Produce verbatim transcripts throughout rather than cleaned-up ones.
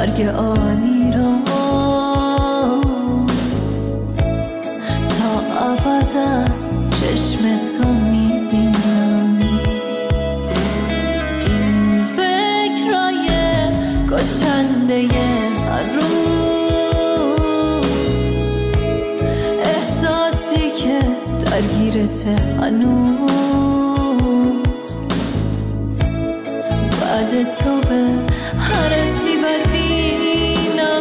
مرگ عالی را تا ابد از چشم تو میبینم. این فکرای کشنده هر روز، احساسی که درگیرت هنوز، بعد تو به هر سیبل بینم.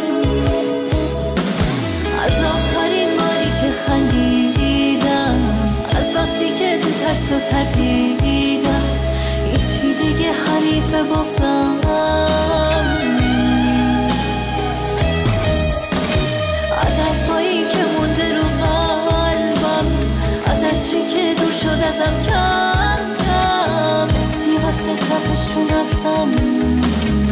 از آخرین باری که خندیدم، از وقتی که تو ترس و تردیدم، هیچی دیگه حریف بغضم نیست. از حرفایی که مونده رو قلبم، از عطری که دور شد ازم کم کم، سی واسه تپش رو نبزم نیست.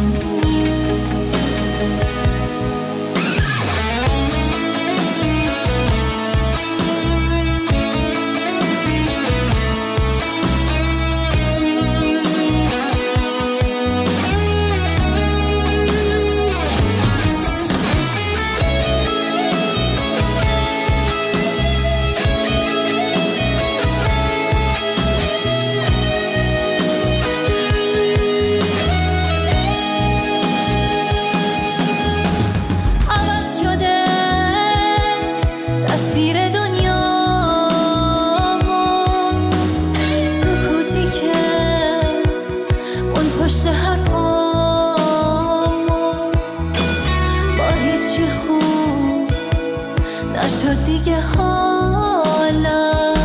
دیگه حالا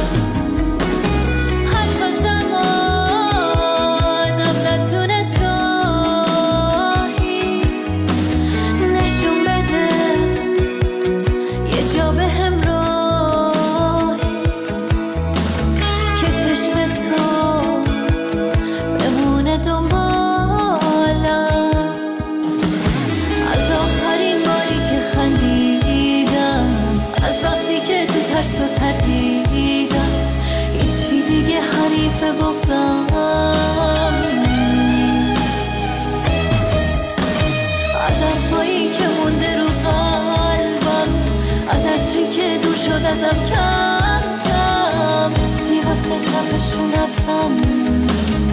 حتی زمانم نتونست گاهی نشون بده یه جا به همراهی که چشم تو بمونه دنبالم. از آخرین باری که خندیدم، از وقتی که تو ترس و تردیدم، هیچی دیگه حریف بغضم نیست. از حرفایی که مونده رو قلبم، از عطری که دور شد ازم کم کم، سی واسه تپش رو نبزم نیست.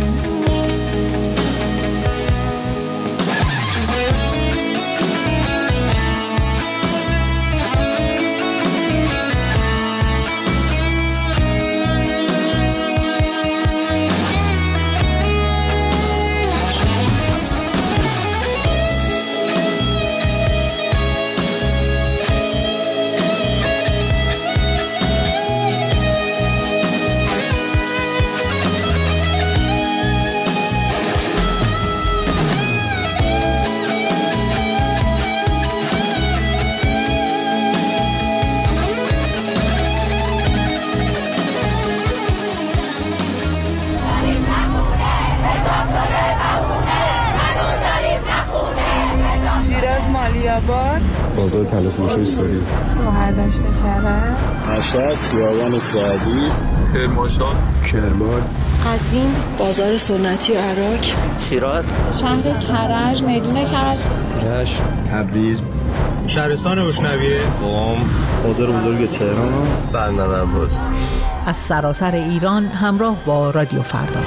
بازار تلفروشی سوری، مهردشت کرد، مشهد، خیابان سعدی، کرمانشاه، کرمان، قزوین، بازار سنتی و عراق، شیراز، شهر کرج، میدون کرج، رشت، تبریز، شهرستان بشنویه، قم، بازار بزرگ تهران، بندر عباس. از سراسر ایران همراه با رادیو فردا.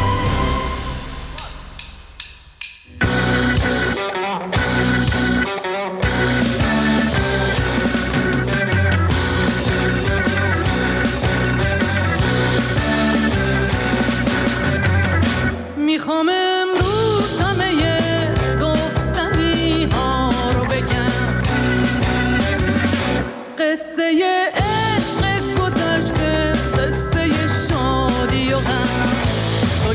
میخوام امروز همه گفتنی ها رو بگم، قصه عشق گذشته، قصه شادی و غم، تو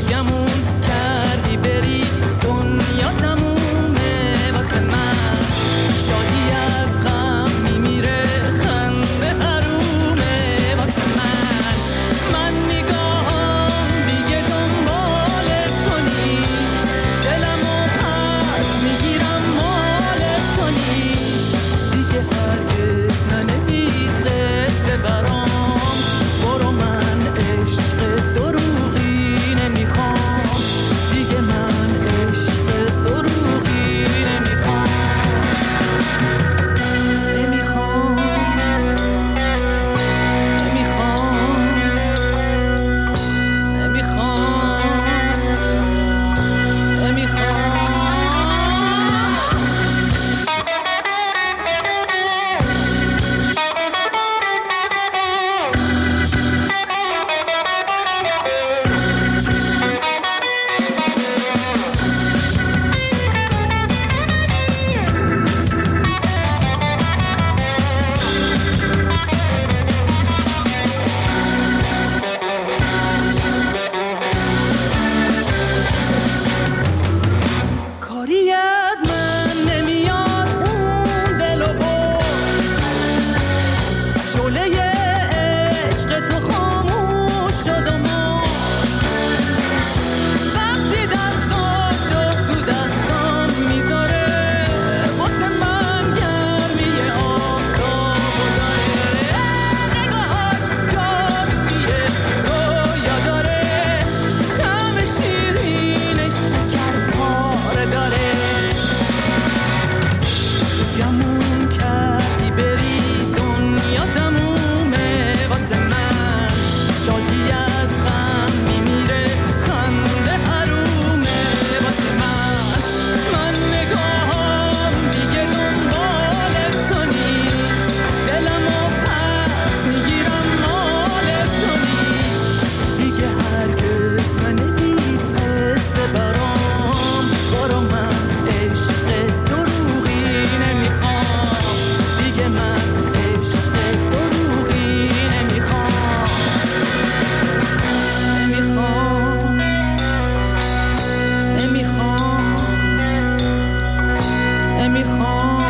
نمیخوام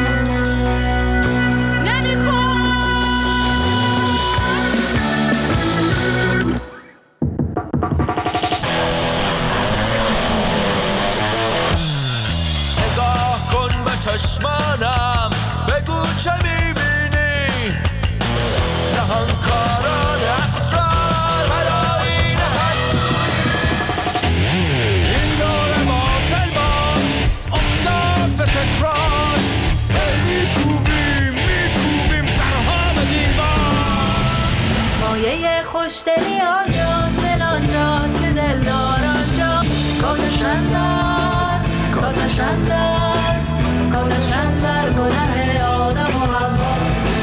چشمانم بگو چه میبینی نهانکاران اسرار هراین حسودی این دور باطل باز افتاد به تکرار میکوبیم میکوبیم سرها به دیوار مایه خوشدلی آنجاست دل آنجاست که دلدار آنجا کاتشن دار کاتشن دار کاتشن در گناه آدم و حوا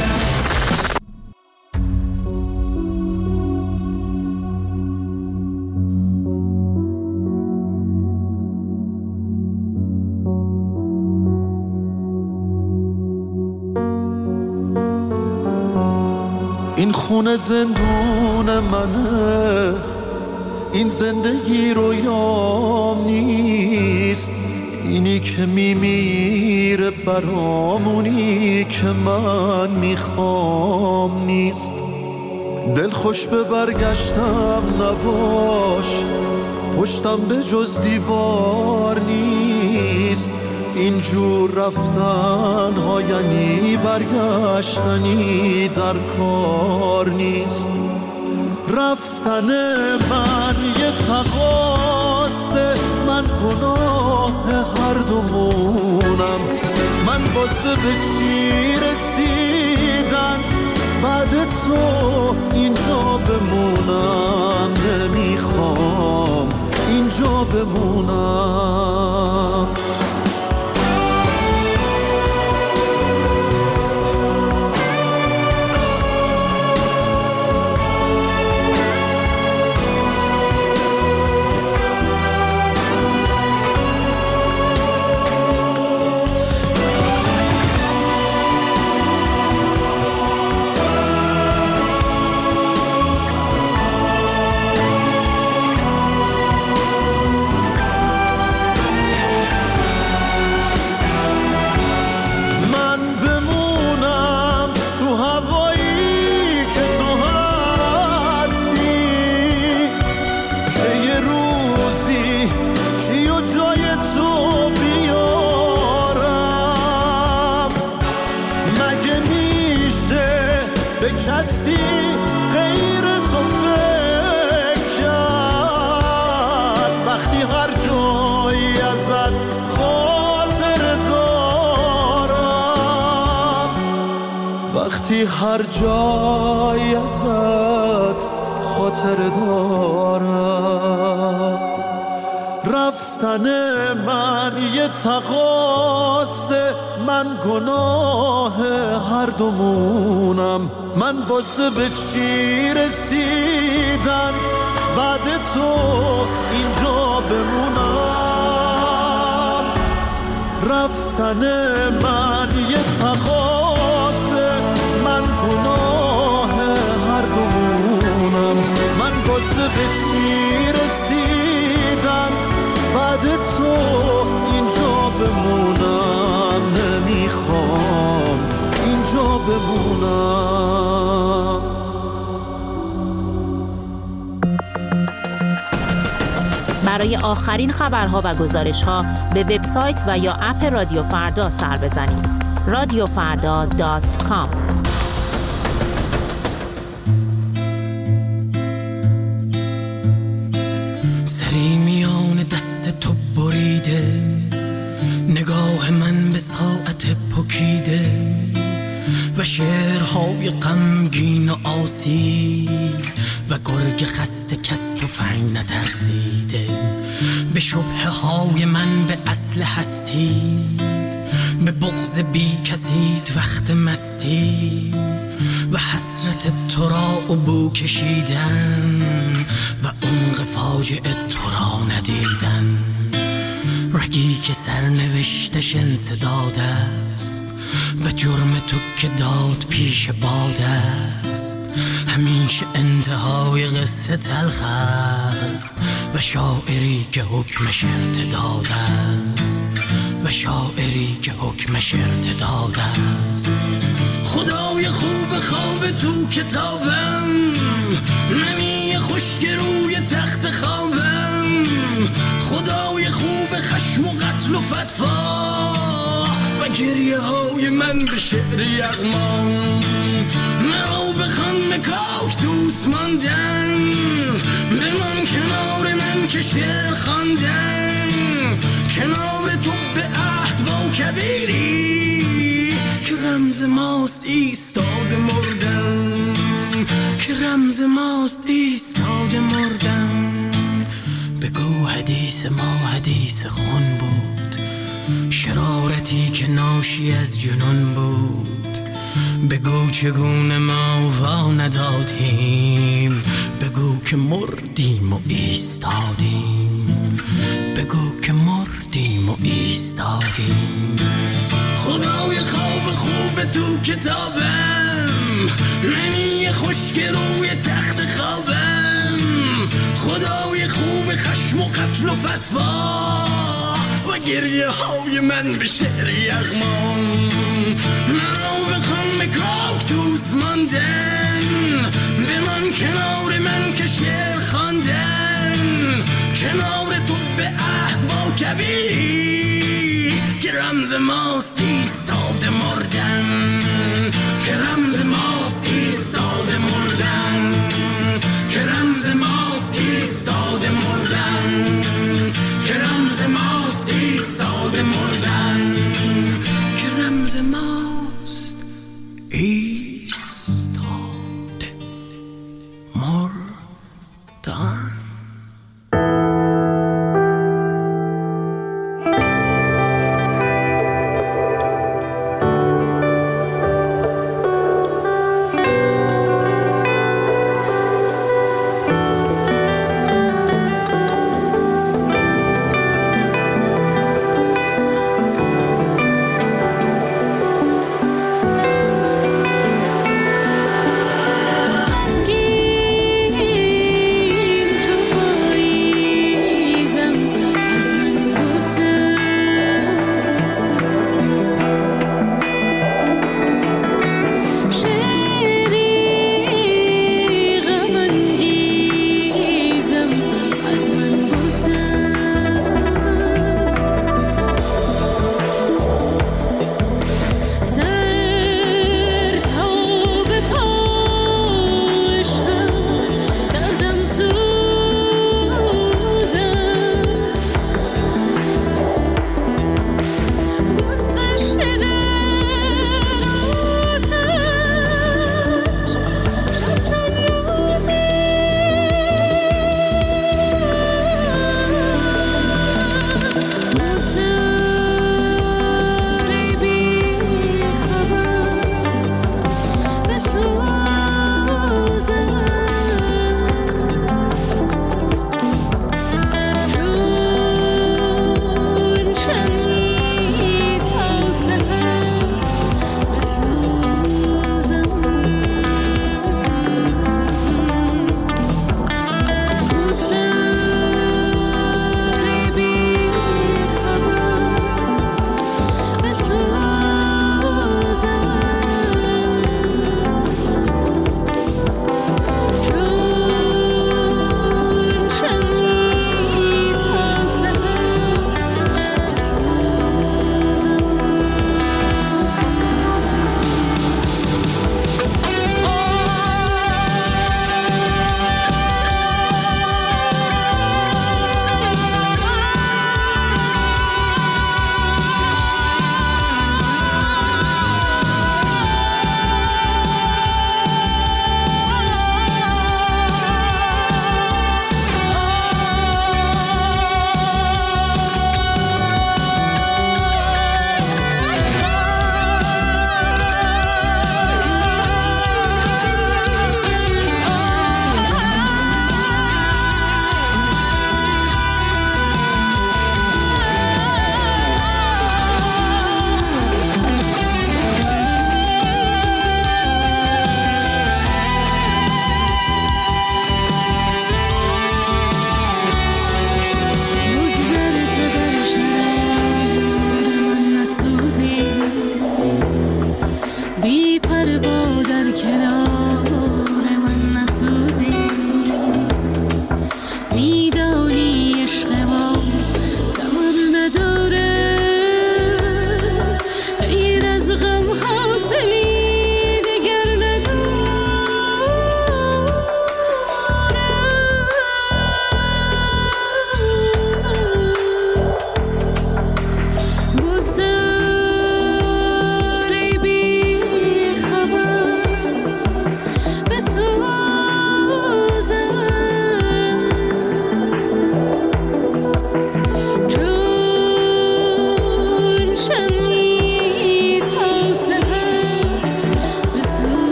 این خونه زندون منه این زندگی رویام نیست اینی که میمیره برامونی که من میخوام نیست دل خوش به برگشتم نباش پشتم به جز دیوار نیست اینجور رفتن ها یعنی برگشتنی در کار نیست رفتن من یه تقاصه من گناه هر دومونم من واسه به چی رسیدن بعد تو اینجا بمونم نمیخوام اینجا بمونم کسی غیر تو فکر کرد وقتی هر جایی ازت خاطر دارم وقتی هر جایی ازت خاطر دارم رفتن من یه تقاصه من گناه هر دومونم من واسه به چی رسیدن بعد تو اینجا بمونم رفتن من یه تقاصه من گناه هر دومونم من واسه به چی رسیدن بعد تو اینجا بمونم نمیخوام اینجا بمونم برای آخرین خبرها و گزارش‌ها به وبسایت و یا اپ رادیو فردا سر بزنید رادیو فردا دات کام. سری میان دست تو بریده نگاه من به ساعت پکیده و شعرهای غمگین و آسی و گرگ خسته کس تفنگ نترسیده به شبهه های من به اصل هستی به بغض بی کسید وقت مستی و حسرت تو را عبو کشیدن و عمق فاجعه تو را ندیدن رگی که سرنوشتش انسداد است و جرم تو که داد پیش باد است همیشه انتهای قصه تلخ است و شاعری که حکمش ارتداد است و شاعری که حکمش ارتداد است. خدای خوب خواب تو کتابم، منی خشک روی تخت خوابم. خدای خوب خشم و قتل و فتوا و گریه های من به شعر یغمان. مرا بخوان به کاکتوس ماندن، بمان کنار من که شعر خواندن. کنار تو به عهد با کبیری که رمز ماست ایستاده مردن، که رمز ماست ایستاده مردن. بگو حدیث ما حدیث خون بود، شرارتی که ناشی از جنون بود. بگو چگونه ما وا ندادیم، بگو که مردیم و ایستادیم، بگو که مردیم و ایستادیم. خدای خواب خوب تو کتابم، منی خشک روی تخت خوابم. خدای خوب خشم و قتل و فتوا و گریه های من به شعر یغمان. مرا بخوان به کاکتوس ماندن، بمان کنار من که شعر خواندن. کنار تو به عهد با کبیری که رمز ماست ایستاده مردن، که رمز ماست ایستاده مردن، که رمز ماست ایستاده مردن، که رمز ماست ایستاده مردن، که رمز ماست ایستاده مردن.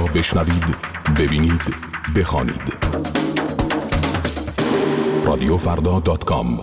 بشنوید، ببینید، بخوانید. رادیو فردا دات کام.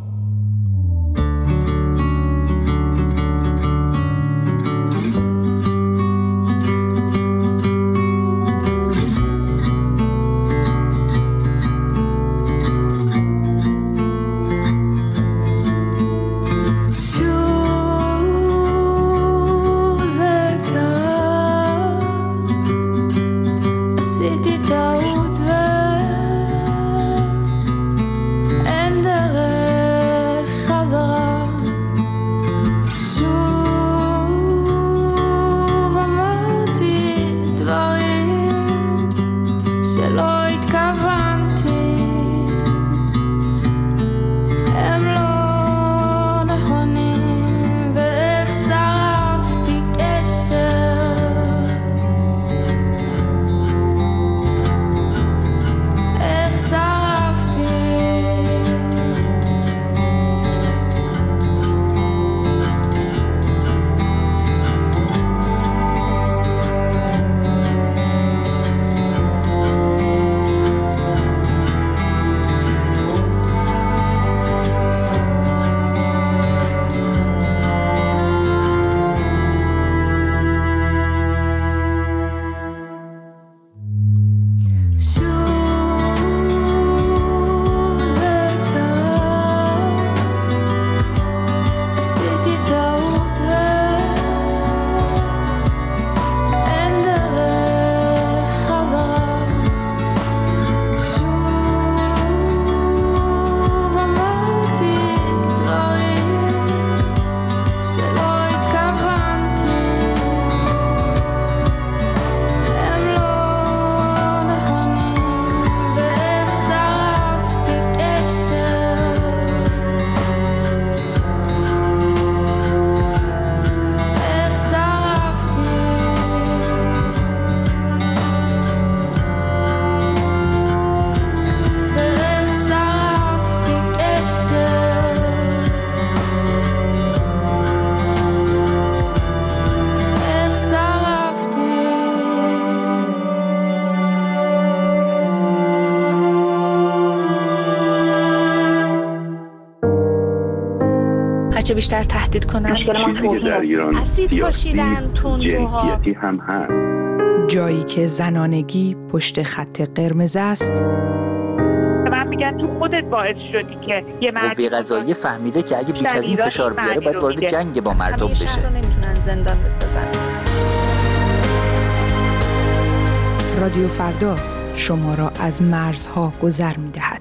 چه بیشتر تهدید کنن. چیزی که در ایران اسید پاشیدن تندروها هم هست. جایی که زنانگی پشت خط قرمز است. من میگن تو خودت باعث شدی که یه مرد قوه قضاییه فهمیده که اگه بیش از این فشار بیاره باید وارد جنگ با مردم بشه. همیشه رو نمیتونن زندان بسازن. رادیو فردا شما را از مرزها گذر می‌دهد.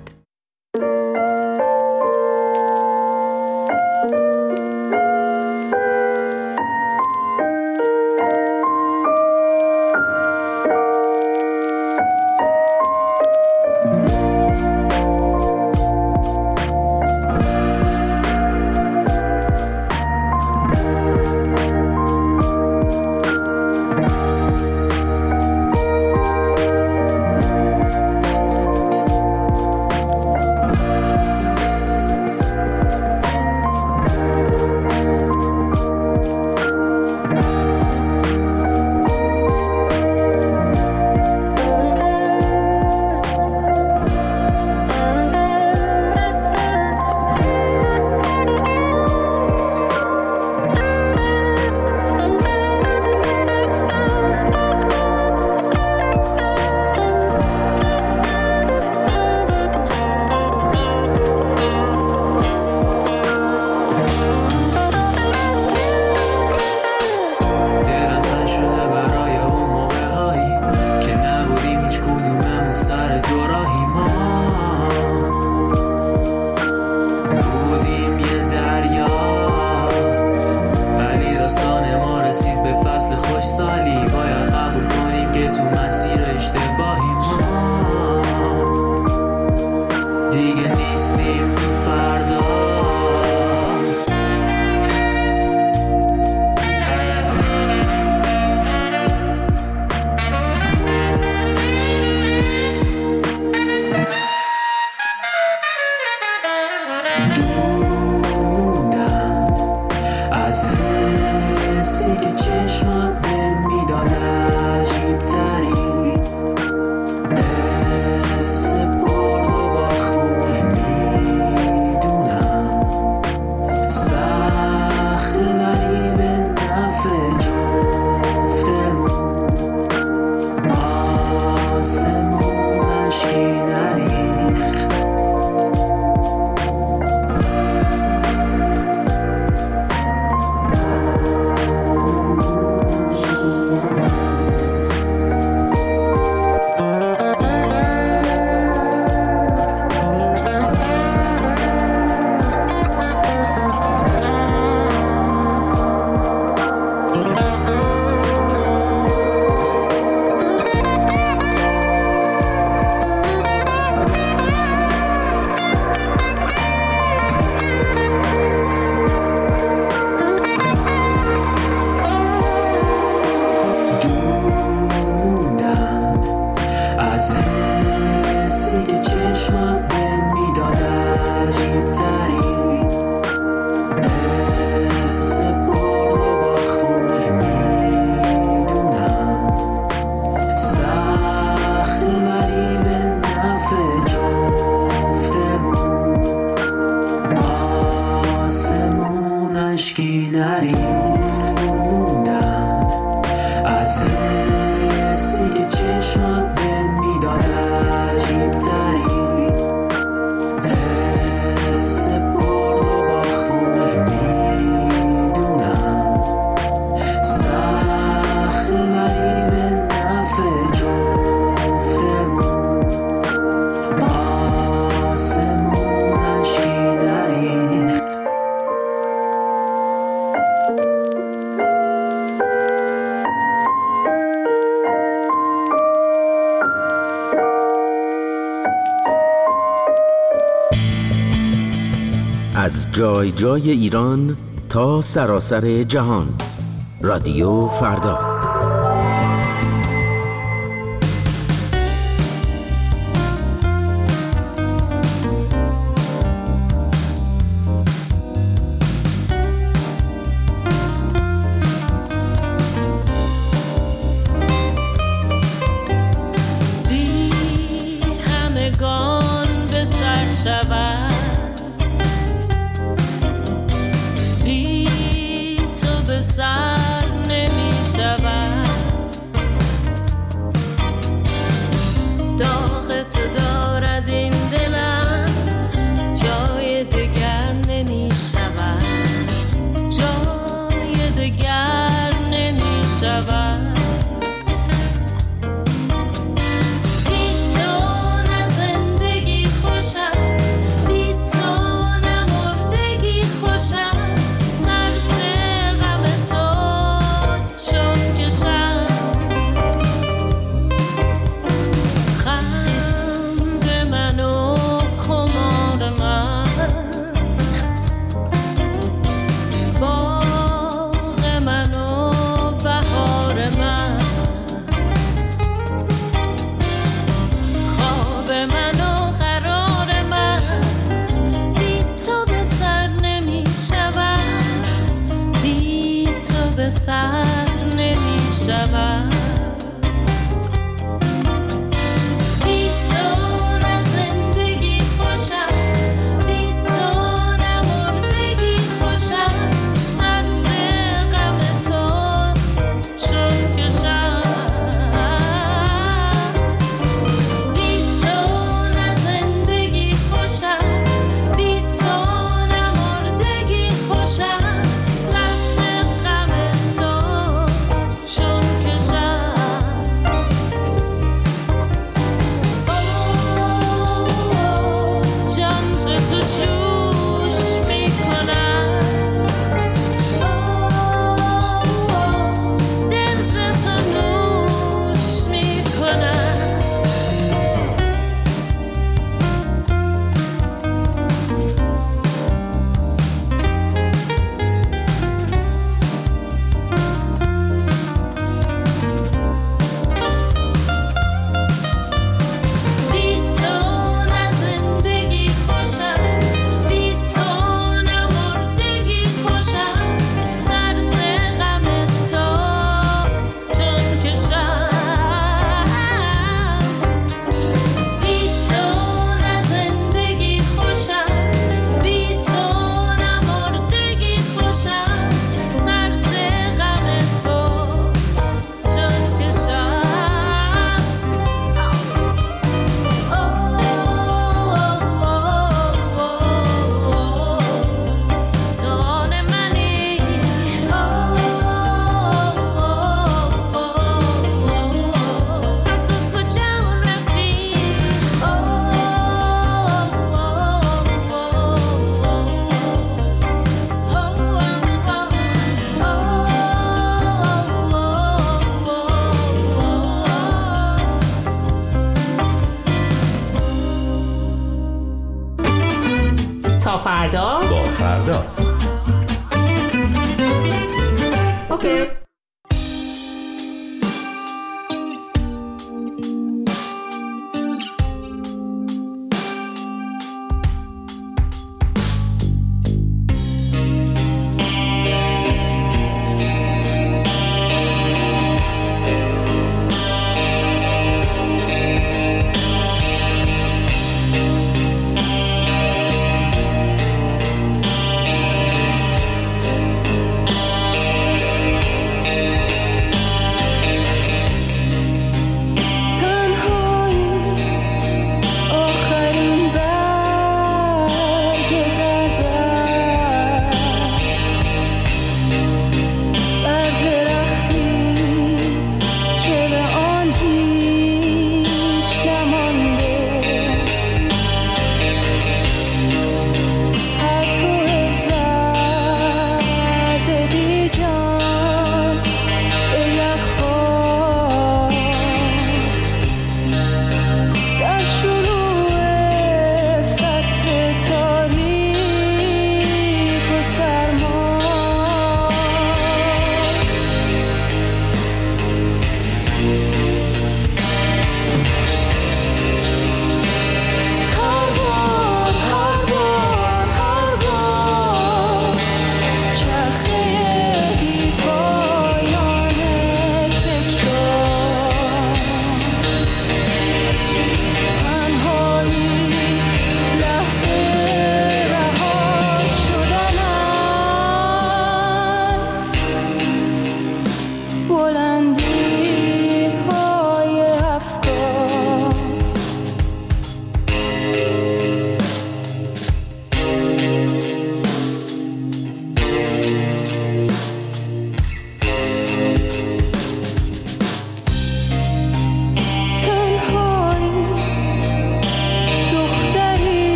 حسی که چشمات به میداد عجیب تری حس برد و باخت و میدونم سخت ولی به نفع جفتمون آسمون اشکی نریخت موندن از حسی که چشمات به میداد عجیب تری حس برد و باخت و میدونم سخت ولی به نفع جفتمون آسمون اشکی نریخت از جای جای ایران تا سراسر جهان. رادیو فردا. بی همگان به سر شود سر نمی شود داغ تو دارد این دلم جای دگر نمی شود جای دگر نمی شود سر نمی شود بی تو نه زندگی خوشم بی تو نه مردگی خوشم سرز غم تو چون کشم بی تو نه زندگی خوشم بی تو نه مردگی خوشم تا فردا با فردا. اوکی.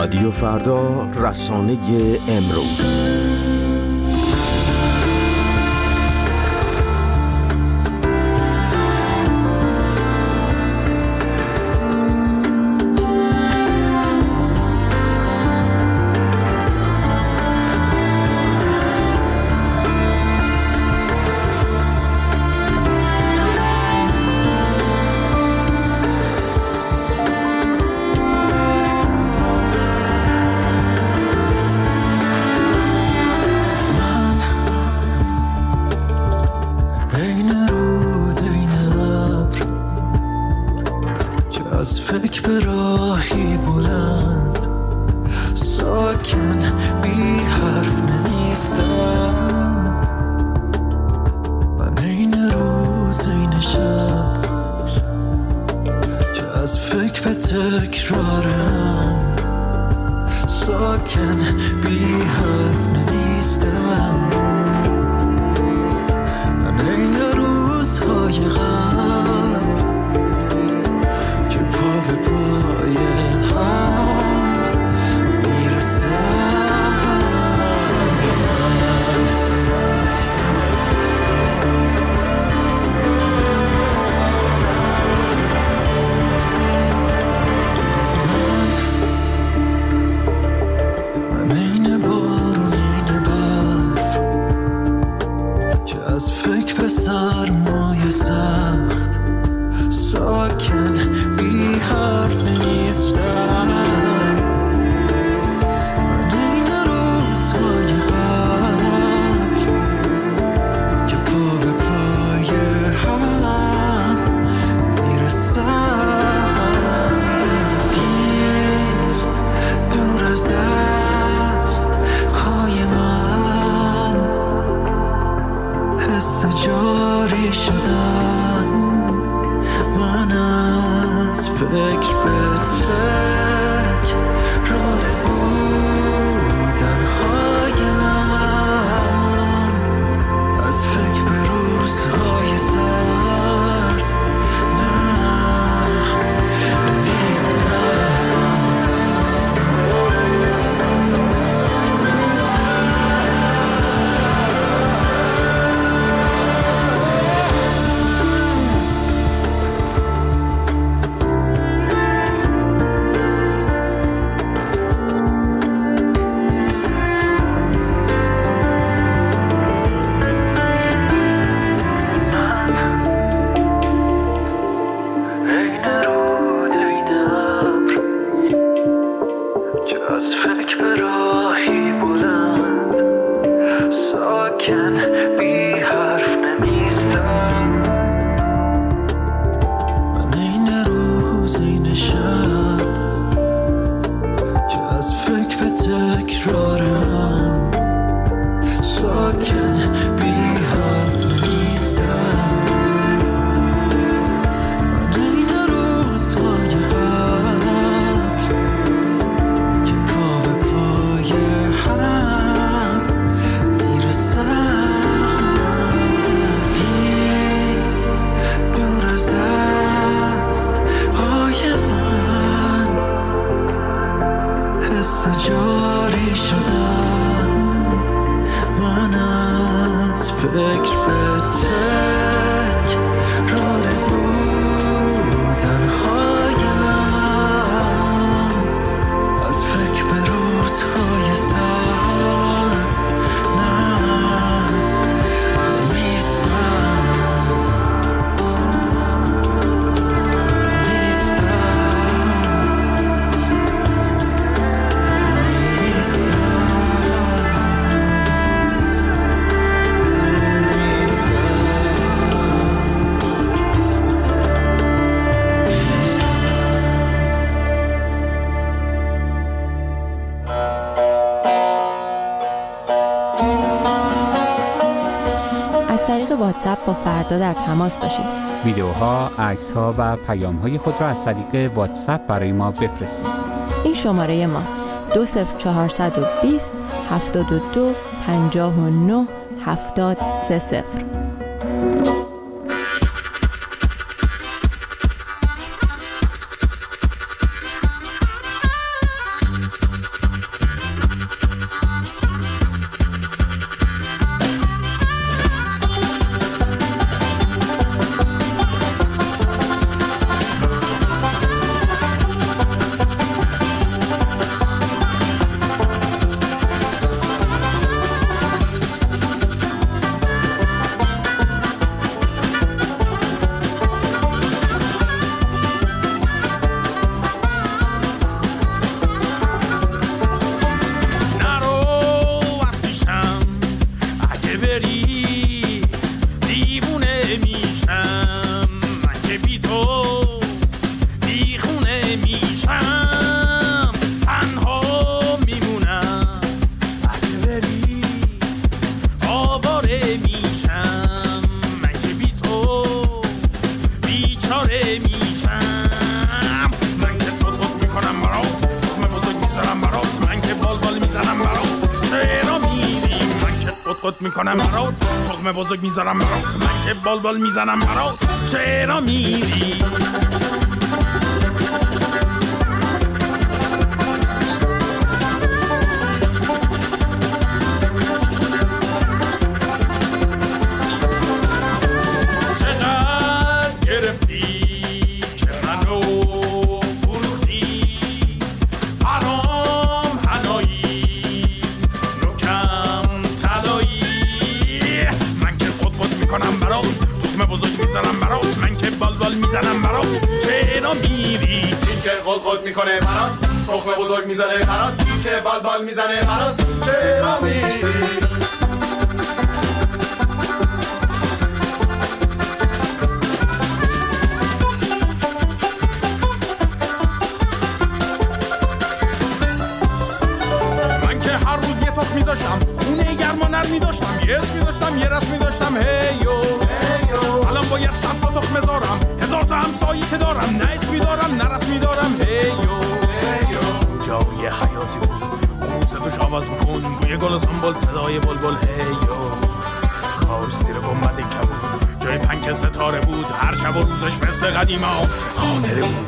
رادیو فردا، رسانه امروز. از طریق واتساپ با فردا در تماس باشید. ویدیوها، عکس‌ها و پیام‌های خود را از طریق واتساپ برای ما بفرستید. این شماره ماست: دو صفر چهارصد و بیست هفتاد و دو پنجاه و نه هفتاد سه صفر. قط میکنم برات، تخم بزرگ میذارم برات، من که بال بال میزنم برات، چرا میری؟ قد میکنه برات، تخم بزرگ میزنه برات، که بال بال میزنه برات، چرا میری؟ من که هر روز یه تخم میذاشتم، خونه گرما نرمی داشتم، یه اسمی داشتم، یه رسمی داشتم، هیو هیو الان باید صد تا تخم بذارم، هزار تا همسایه که دارم، نه اسمی دارم نه رسمی دارم، هیو جای حیاتی بود، خوب صدوش آواز میکن، بوی گل و سنبول، صدای بلبل، هیو کاش زیر گنبد کبود، جای پنک ستاره بود، هر شب و روزش مثل قدیما خاطره بود.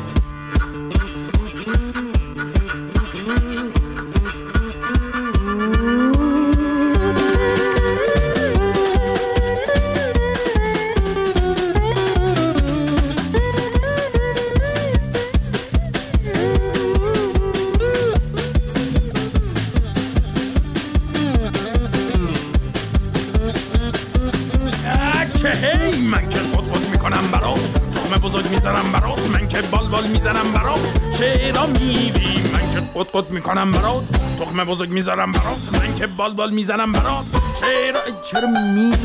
قط قط میکنم برات، تخم بزرگ میذارم برات، من که بال بال میزنم برات، چرا چرا میری؟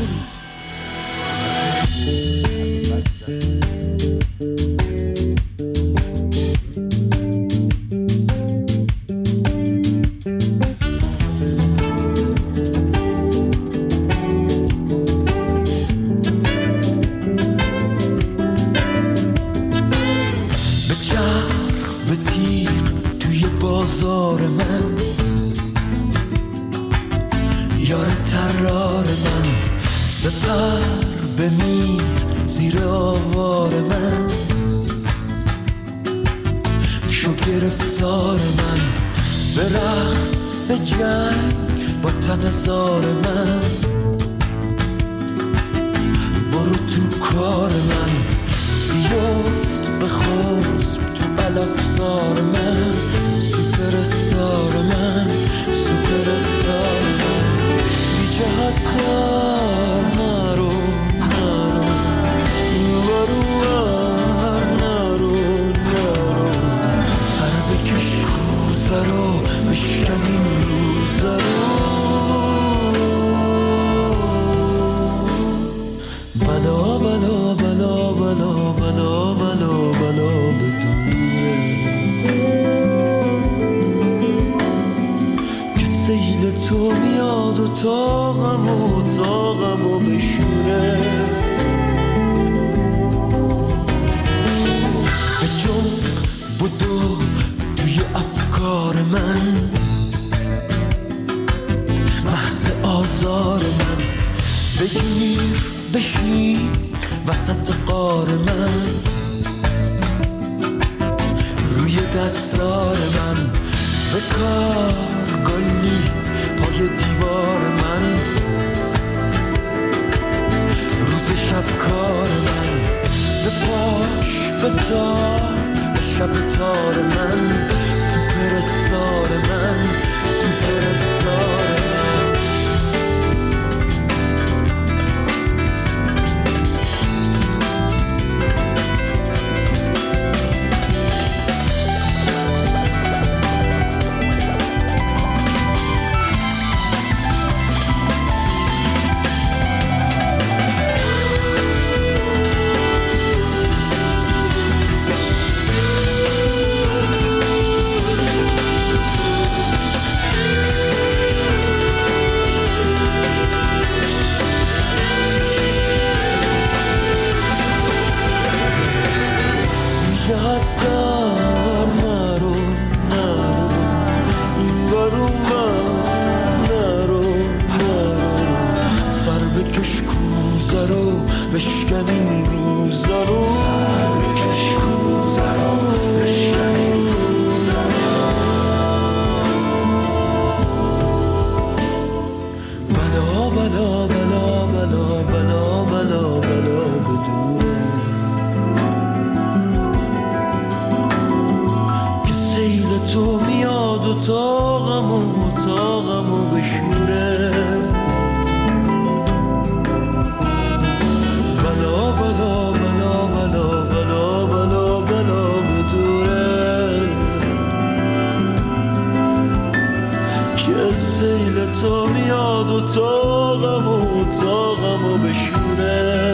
تو میاد و تاقم و تاقم و بشوره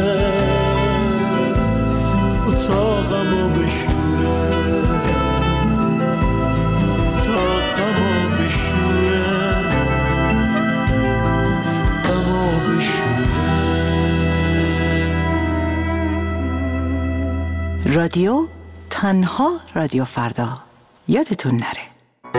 و تاقم و بشوره تاقم و بشوره غم و بشوره. رادیو تنها رادیو فردا، یادتون نره.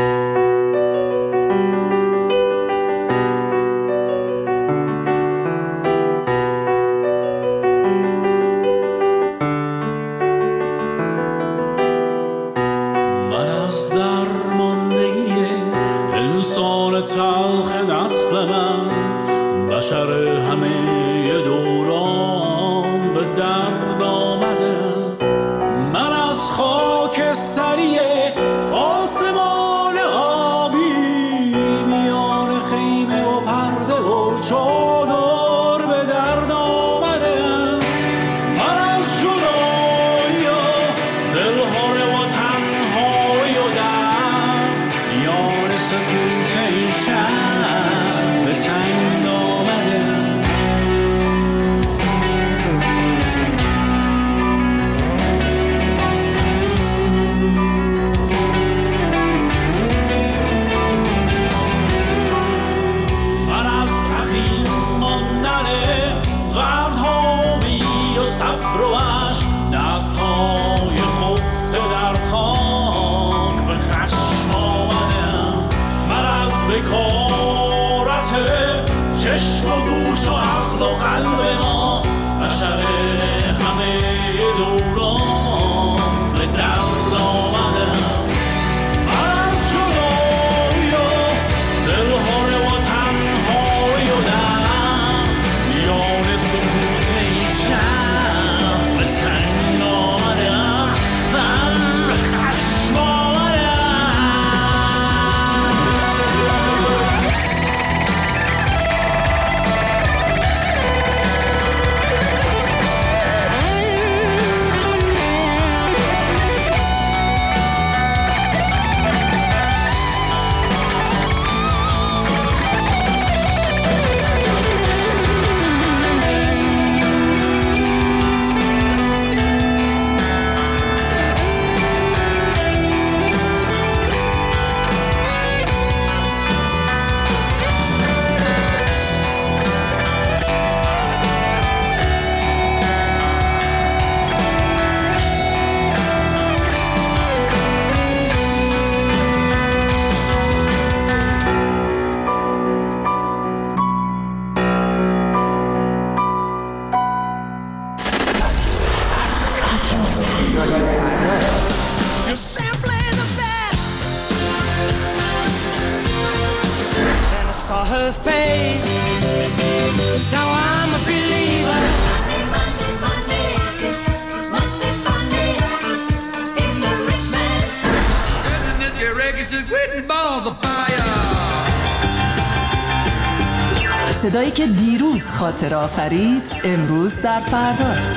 صدایی که دیروز خاطر آفرید امروز در فرداست.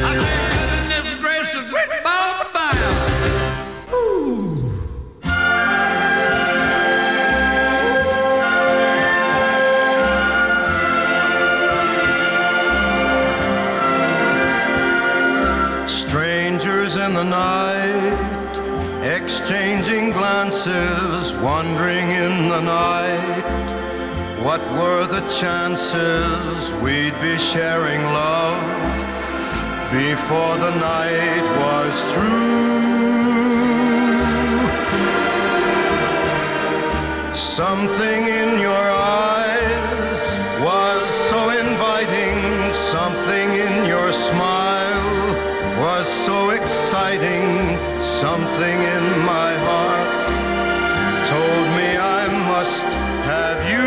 Strangers in the night, exchanging glances, wandering in the night. What were the chances we'd be sharing love before the night was through? Something in your eyes was so inviting, something in your smile was so exciting, something in my heart told me I must have you.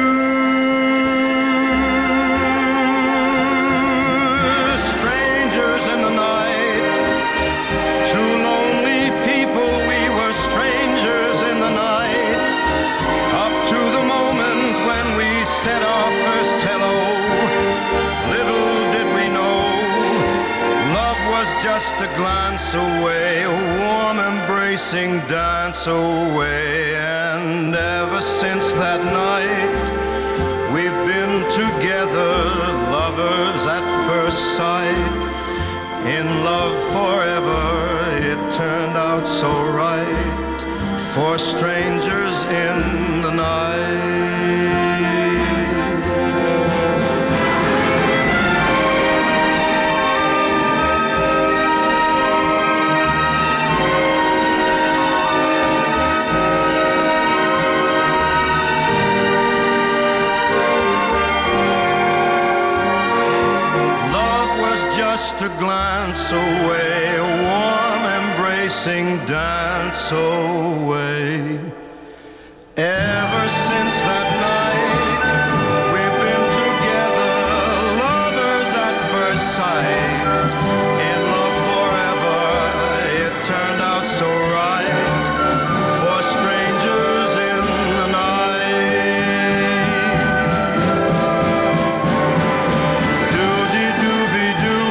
Just a glance away, a warm embracing dance away. And ever since that night, we've been together, lovers at first sight. In love forever, it turned out so right. For strangers in the night. Just a glance away, a warm embracing dance away. Ever since that night, we've been together, lovers at first sight. In love forever, it turned out so right. For strangers in the night. Do-de-do-be-do.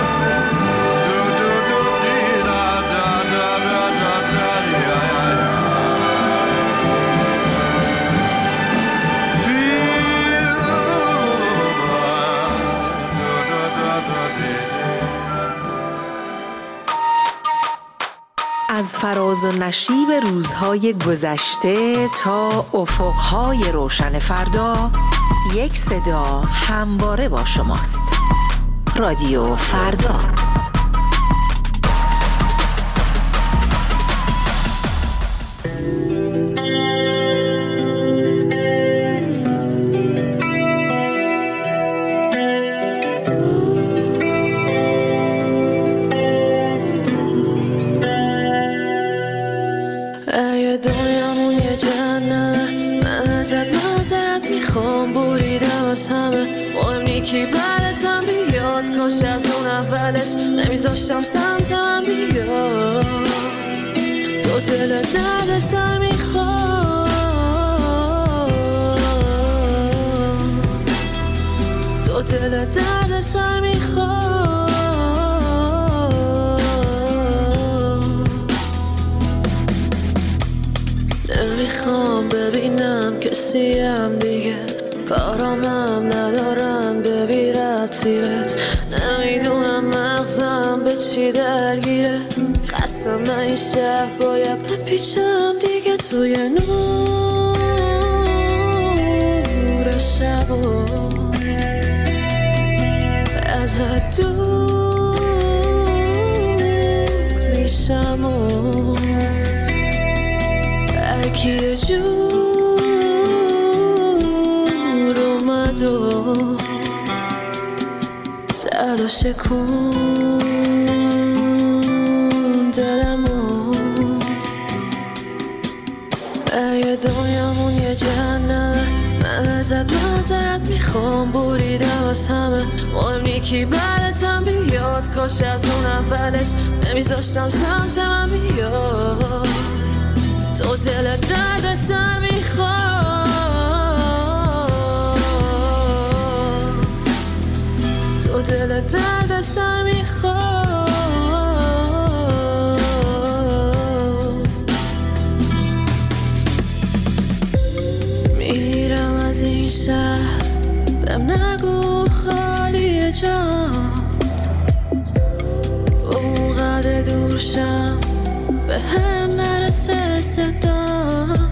از فراز و نشیب روزهای گذشته تا افقهای روشن فردا، یک صدا همواره با شماست. رادیو فردا. میخوام بریدم از همه مهم نیکی بعدتم بیاد، کاش از اون اولش نمیذاشتم سمت من بیاد. تو دل درد سر میخوام، تو دل درد سر میخوام. نمیخوام ببینم کسیم دیگه، کارامم ندارم ببی ربطیرت. نمیدونم مغزم به چی درگیره، قسم من این شب باید بپیچم دیگه توی نور شبا. ازت دور میشم و اگه یه جور اومد و زد و شکون دلمو. اگه دنیامون یه جهنمه، من ازت معذرت میخوام بریدم از همه مهم نیکی بعدتم بیاد، کاش از اون اولش نمیذاشتم سمت من بیاد. تو دل درد سر میخوام، تو دل درد سر میخوام. میرم از این شهر، بهم نگو خالی جات، اونقدر دور شم به هم نرسه صدات.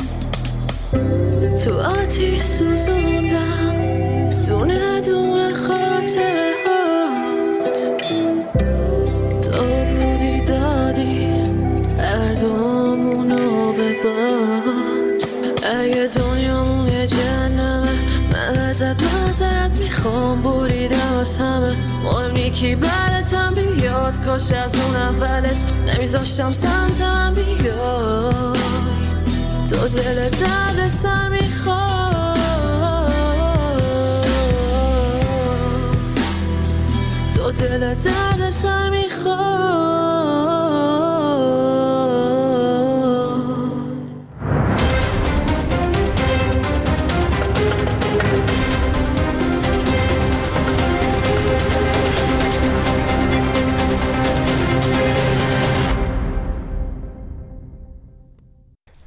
تو آتیش سوزوندم دونه دونه خاطره هات، تو بودی دادی هر دومونو به باد. اگه دنیامون یه جهنمه، من ازت معذرت میخوام بریدم از همه مهم نیکی بعدتم بیاد، کاش از اون اولش نمیذاشتم سمت من بیاد. تو دل درد سر میخواد، تو دل درد سر میخواد.